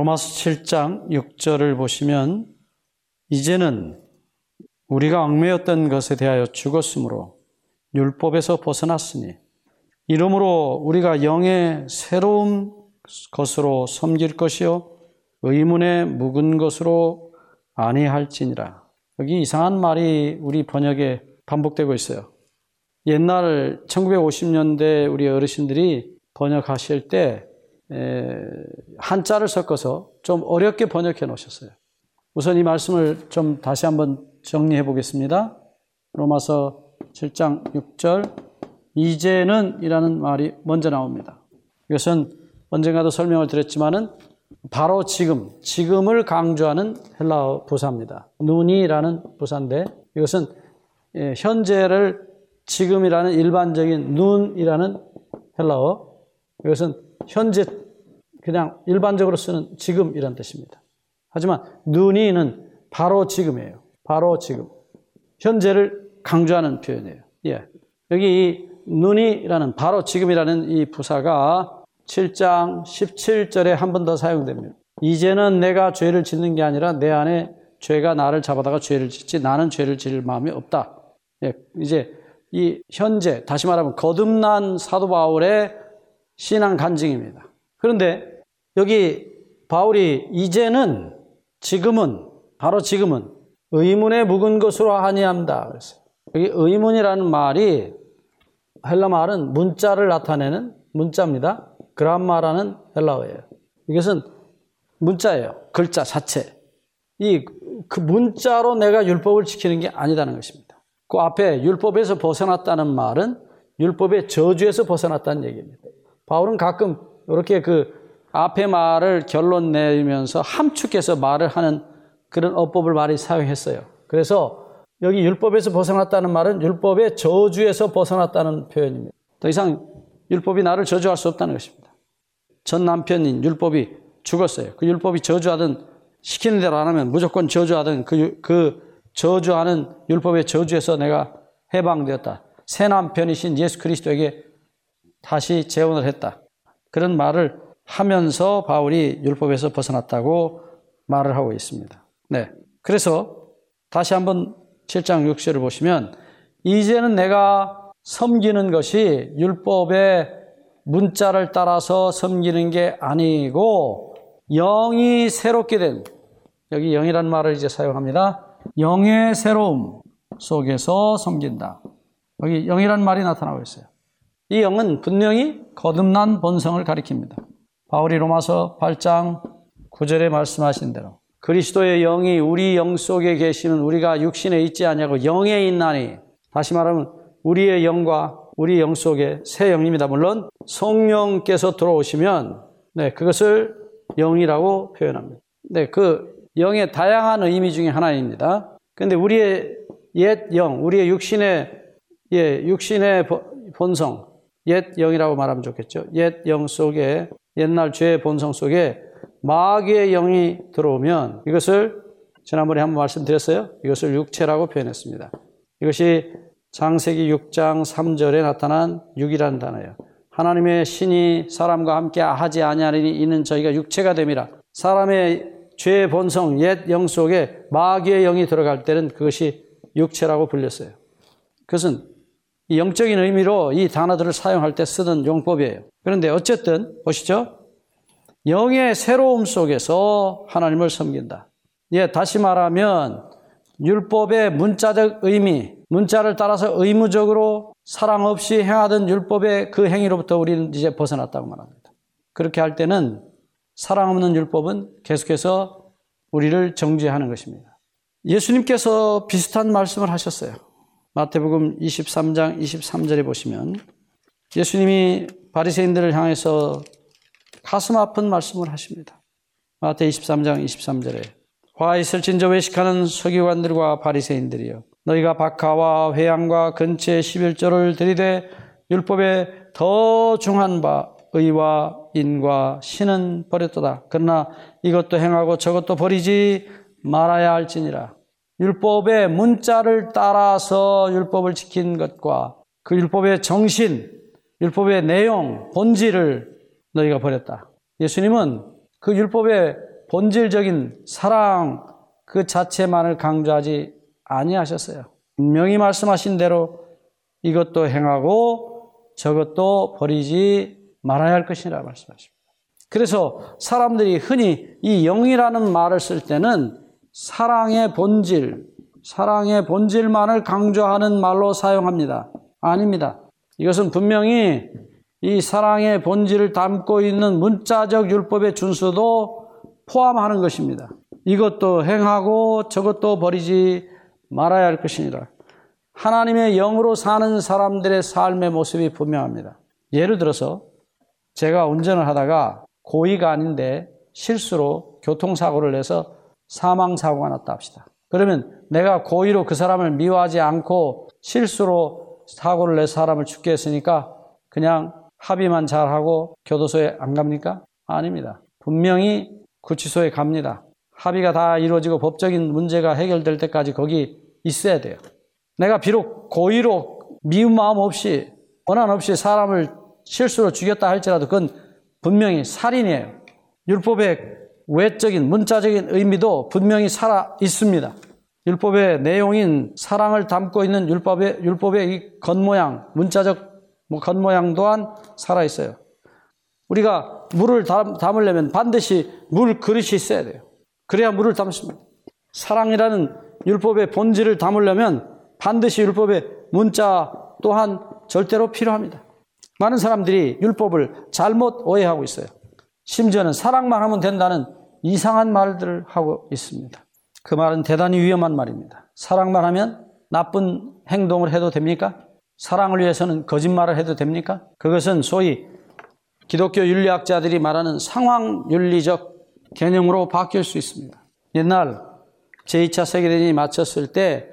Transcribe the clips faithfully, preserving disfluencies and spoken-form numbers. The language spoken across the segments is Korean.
로마서 칠 장 육 절을 보시면 이제는 우리가 얽매였던 것에 대하여 죽었으므로 율법에서 벗어났으니 이러므로 우리가 영의 새로운 것으로 섬길 것이요 의문에 묵은 것으로 아니할지니라. 여기 이상한 말이 우리 번역에 반복되고 있어요. 옛날 천구백오십 년대 우리 어르신들이 번역하실 때 에, 한자를 섞어서 좀 어렵게 번역해 놓으셨어요. 우선 이 말씀을 좀 다시 한번 정리해 보겠습니다. 로마서 칠 장 육 절 이제는 이라는 말이 먼저 나옵니다. 이것은 언젠가도 설명을 드렸지만은 바로 지금, 지금을 강조하는 헬라어 부사입니다. 눈이라는 부사인데 이것은 현재를 지금이라는 일반적인 눈이라는 헬라어, 이것은 현재 그냥 일반적으로 쓰는 지금이라는 뜻입니다. 하지만 눈이는 바로 지금이에요. 바로 지금. 현재를 강조하는 표현이에요. 예. 여기 이 눈이라는 바로 지금이라는 이 부사가 칠 장 십칠 절에 한 번 더 사용됩니다. 이제는 내가 죄를 짓는 게 아니라 내 안에 죄가 나를 잡아다가 죄를 짓지 나는 죄를 지을 마음이 없다. 예. 이제 이 현재, 다시 말하면 거듭난 사도 바울의 신앙 간증입니다. 그런데 여기 바울이 이제는, 지금은, 바로 지금은 의문에 묵은 것으로 아니함다 그랬어요. 여기 의문이라는 말이 헬라 말은 문자를 나타내는 문자입니다. 그람마라는 헬라어예요. 이것은 문자예요. 글자 자체. 이 그 문자로 내가 율법을 지키는 게 아니다는 것입니다. 그 앞에 율법에서 벗어났다는 말은 율법의 저주에서 벗어났다는 얘기입니다. 바울은 가끔 이렇게 그 앞에 말을 결론 내면서 함축해서 말을 하는 그런 어법을 많이 사용했어요. 그래서 여기 율법에서 벗어났다는 말은 율법의 저주에서 벗어났다는 표현입니다. 더 이상 율법이 나를 저주할 수 없다는 것입니다. 전 남편인 율법이 죽었어요. 그 율법이 저주하든 시키는 대로 안 하면 무조건 저주하든 그, 그 저주하는 율법의 저주에서 내가 해방되었다. 새 남편이신 예수 그리스도에게 다시 재혼을 했다. 그런 말을 하면서 바울이 율법에서 벗어났다고 말을 하고 있습니다. 네. 그래서 다시 한번 칠 장 육 절을 보시면 이제는 내가 섬기는 것이 율법의 문자를 따라서 섬기는 게 아니고 영이 새롭게 된, 여기 영이라는 말을 이제 사용합니다. 영의 새로움 속에서 섬긴다. 여기 영이라는 말이 나타나고 있어요. 이 영은 분명히 거듭난 본성을 가리킵니다. 바울이 로마서 팔 장 구 절에 말씀하신 대로 그리스도의 영이 우리 영 속에 계시는 우리가 육신에 있지 아니하고 영에 있나니, 다시 말하면 우리의 영과 우리 영 속에 새 영입니다. 물론 성령께서 들어오시면 네, 그것을 영이라고 표현합니다. 네, 그 영의 다양한 의미 중에 하나입니다. 그런데 우리의 옛 영, 우리의 육신의 예, 육신의 본성, 옛 영이라고 말하면 좋겠죠. 옛 영 속에, 옛날 죄의 본성 속에 마귀의 영이 들어오면 이것을 지난번에 한번 말씀드렸어요. 이것을 육체라고 표현했습니다. 이것이 창세기 육 장 삼 절에 나타난 육이라는 단어예요. 하나님의 신이 사람과 함께 하지 아니하리니 이는 저희가 육체가 됨이라. 사람의 죄의 본성, 옛 영 속에 마귀의 영이 들어갈 때는 그것이 육체라고 불렸어요. 그것은 이 영적인 의미로 이 단어들을 사용할 때 쓰던 용법이에요. 그런데 어쨌든 보시죠. 영의 새로움 속에서 하나님을 섬긴다. 예, 다시 말하면 율법의 문자적 의미, 문자를 따라서 의무적으로 사랑 없이 행하던 율법의 그 행위로부터 우리는 이제 벗어났다고 말합니다. 그렇게 할 때는 사랑 없는 율법은 계속해서 우리를 정죄하는 것입니다. 예수님께서 비슷한 말씀을 하셨어요. 마태복음 이십삼 장 이십삼 절에 보시면 예수님이 바리새인들을 향해서 가슴 아픈 말씀을 하십니다. 마태 이십삼 장 이십삼 절에 화 있을진저 외식하는 서기관들과 바리새인들이여, 너희가 박하와 회양과 근체 십일조를 들이되 율법에 더 중한 바 의와 인과 신은 버렸도다. 그러나 이것도 행하고 저것도 버리지 말아야 할지니라. 율법의 문자를 따라서 율법을 지킨 것과 그 율법의 정신, 율법의 내용, 본질을 너희가 버렸다. 예수님은 그 율법의 본질적인 사랑 그 자체만을 강조하지 아니하셨어요. 분명히 말씀하신 대로 이것도 행하고 저것도 버리지 말아야 할 것이라 말씀하십니다. 그래서 사람들이 흔히 이 영이라는 말을 쓸 때는 사랑의 본질, 사랑의 본질만을 강조하는 말로 사용합니다. 아닙니다. 이것은 분명히 이 사랑의 본질을 담고 있는 문자적 율법의 준수도 포함하는 것입니다. 이것도 행하고 저것도 버리지 말아야 할 것이니라. 하나님의 영으로 사는 사람들의 삶의 모습이 분명합니다. 예를 들어서 제가 운전을 하다가 고의가 아닌데 실수로 교통사고를 내서 사망사고가 났다 합시다. 그러면 내가 고의로 그 사람을 미워하지 않고 실수로 사고를 내서 사람을 죽게 했으니까 그냥 합의만 잘하고 교도소에 안 갑니까? 아닙니다. 분명히 구치소에 갑니다. 합의가 다 이루어지고 법적인 문제가 해결될 때까지 거기 있어야 돼요. 내가 비록 고의로 미운 마음 없이 원한 없이 사람을 실수로 죽였다 할지라도 그건 분명히 살인이에요. 율법의 외적인 문자적인 의미도 분명히 살아 있습니다. 율법의 내용인 사랑을 담고 있는 율법의 율법의 이 겉모양, 문자적 뭐 겉모양 또한 살아 있어요. 우리가 물을 담, 담으려면 반드시 물 그릇이 있어야 돼요. 그래야 물을 담습니다. 사랑이라는 율법의 본질을 담으려면 반드시 율법의 문자 또한 절대로 필요합니다. 많은 사람들이 율법을 잘못 오해하고 있어요. 심지어는 사랑만 하면 된다는 이상한 말들을 하고 있습니다. 그 말은 대단히 위험한 말입니다. 사랑만 하면 나쁜 행동을 해도 됩니까? 사랑을 위해서는 거짓말을 해도 됩니까? 그것은 소위 기독교 윤리학자들이 말하는 상황윤리적 개념으로 바뀔 수 있습니다. 옛날 제이 차 세계대전이 마쳤을 때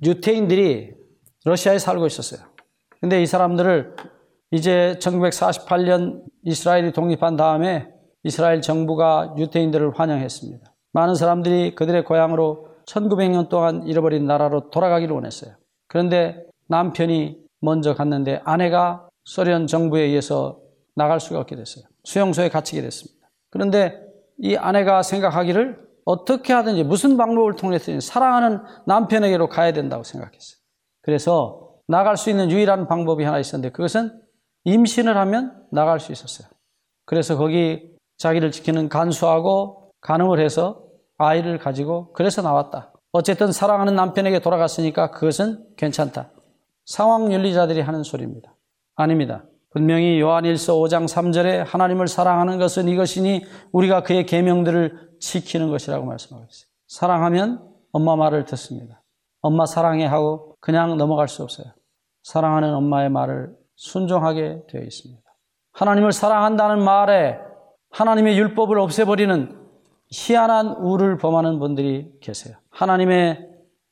유태인들이 러시아에 살고 있었어요. 근데 이 사람들을 이제 천구백사십팔 년 이스라엘이 독립한 다음에 이스라엘 정부가 유태인들을 환영했습니다. 많은 사람들이 그들의 고향으로 천구백 년 동안 잃어버린 나라로 돌아가기를 원했어요. 그런데 남편이 먼저 갔는데 아내가 소련 정부에 의해서 나갈 수가 없게 됐어요. 수용소에 갇히게 됐습니다. 그런데 이 아내가 생각하기를 어떻게 하든지 무슨 방법을 통해서든 사랑하는 남편에게로 가야 된다고 생각했어요. 그래서 나갈 수 있는 유일한 방법이 하나 있었는데 그것은 임신을 하면 나갈 수 있었어요. 그래서 거기 자기를 지키는 간수하고 간음을 해서 아이를 가지고 그래서 나왔다. 어쨌든 사랑하는 남편에게 돌아갔으니까 그것은 괜찮다. 상황윤리자들이 하는 소리입니다. 아닙니다. 분명히 요한일서 오 장 삼 절에 하나님을 사랑하는 것은 이것이니 우리가 그의 계명들을 지키는 것이라고 말씀하고 있어요. 사랑하면 엄마 말을 듣습니다. 엄마 사랑해 하고 그냥 넘어갈 수 없어요. 사랑하는 엄마의 말을 순종하게 되어 있습니다. 하나님을 사랑한다는 말에 하나님의 율법을 없애버리는 희한한 우를 범하는 분들이 계세요. 하나님의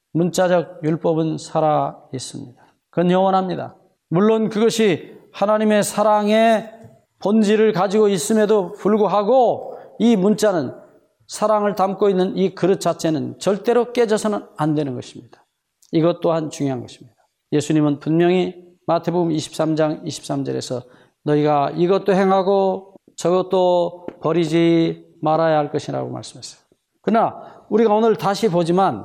문자적 율법은 살아 있습니다. 그건 영원합니다. 물론 그것이 하나님의 사랑의 본질을 가지고 있음에도 불구하고 이 문자는 사랑을 담고 있는 이 그릇 자체는 절대로 깨져서는 안 되는 것입니다. 이것 또한 중요한 것입니다. 예수님은 분명히 마태복음 이십삼 장 이십삼 절에서 너희가 이것도 행하고 저것도 버리지 말아야 할 것이라고 말씀했어요. 그러나 우리가 오늘 다시 보지만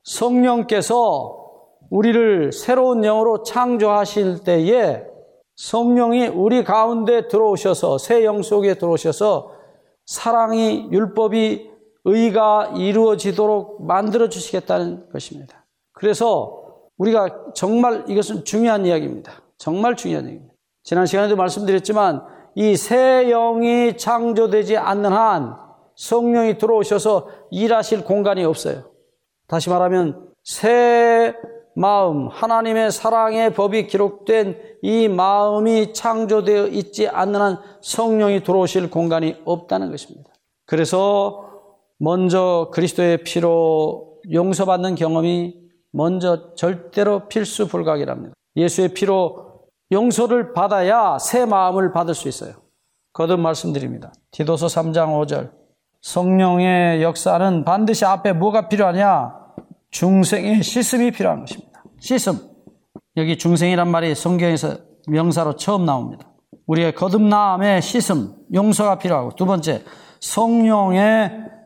성령께서 우리를 새로운 영으로 창조하실 때에 성령이 우리 가운데 들어오셔서 새 영 속에 들어오셔서 사랑이 율법이 의가 이루어지도록 만들어 주시겠다는 것입니다. 그래서 우리가 정말 이것은 중요한 이야기입니다. 정말 중요한 이야기입니다. 지난 시간에도 말씀드렸지만 이 새 영이 창조되지 않는 한 성령이 들어오셔서 일하실 공간이 없어요. 다시 말하면 새 마음, 하나님의 사랑의 법이 기록된 이 마음이 창조되어 있지 않는 한 성령이 들어오실 공간이 없다는 것입니다. 그래서 먼저 그리스도의 피로 용서받는 경험이 먼저 절대로 필수 불가결합니다. 예수의 피로 용서를 받아야 새 마음을 받을 수 있어요. 거듭 말씀드립니다. 디도서 삼 장 오 절 성령의 역사는 반드시 앞에 뭐가 필요하냐? 중생의 씻음이 필요한 것입니다. 씻음. 여기 중생이란 말이 성경에서 명사로 처음 나옵니다. 우리의 거듭남의 씻음, 용서가 필요하고 두 번째 성령의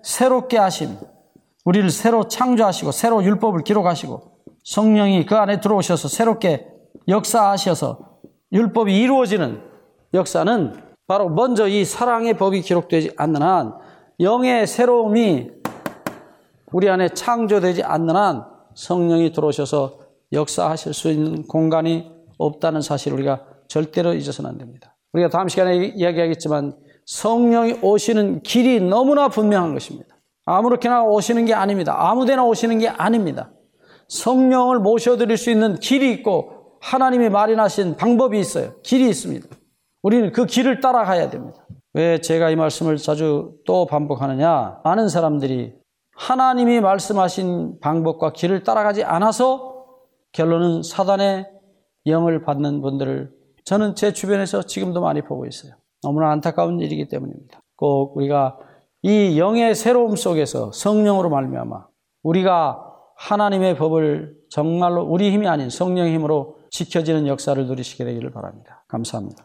새롭게 하심, 우리를 새로 창조하시고 새로 율법을 기록하시고 성령이 그 안에 들어오셔서 새롭게 역사하셔서 율법이 이루어지는 역사는 바로 먼저 이 사랑의 법이 기록되지 않는 한, 영의 새로움이 우리 안에 창조되지 않는 한 성령이 들어오셔서 역사하실 수 있는 공간이 없다는 사실을 우리가 절대로 잊어서는 안 됩니다. 우리가 다음 시간에 이야기하겠지만 성령이 오시는 길이 너무나 분명한 것입니다. 아무렇게나 오시는 게 아닙니다. 아무데나 오시는 게 아닙니다. 성령을 모셔드릴 수 있는 길이 있고 하나님이 마련하신 방법이 있어요. 길이 있습니다. 우리는 그 길을 따라가야 됩니다. 왜 제가 이 말씀을 자주 또 반복하느냐? 많은 사람들이 하나님이 말씀하신 방법과 길을 따라가지 않아서 결론은 사단의 영을 받는 분들을 저는 제 주변에서 지금도 많이 보고 있어요. 너무나 안타까운 일이기 때문입니다. 꼭 우리가 이 영의 새로움 속에서 성령으로 말미암아 우리가 하나님의 법을 정말로 우리 힘이 아닌 성령의 힘으로 지켜지는 역사를 누리시게 되기를 바랍니다. 감사합니다.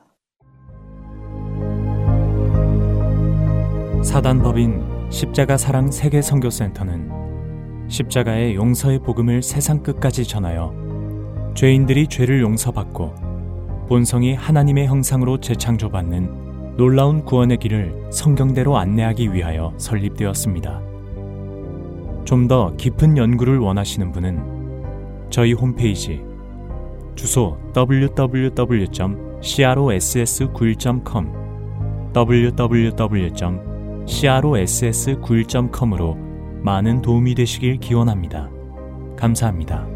사단법인 십자가 사랑 세계 선교센터는 십자가의 용서의 복음을 세상 끝까지 전하여 죄인들이 죄를 용서받고 본성이 하나님의 형상으로 재창조받는 놀라운 구원의 길을 성경대로 안내하기 위하여 설립되었습니다. 좀 더 깊은 연구를 원하시는 분은 저희 홈페이지 주소 더블유 더블유 더블유 점 크로스 구일 점 컴 더블유 더블유 더블유 점 크로스 구일 점 컴으로 많은 도움이 되시길 기원합니다. 감사합니다.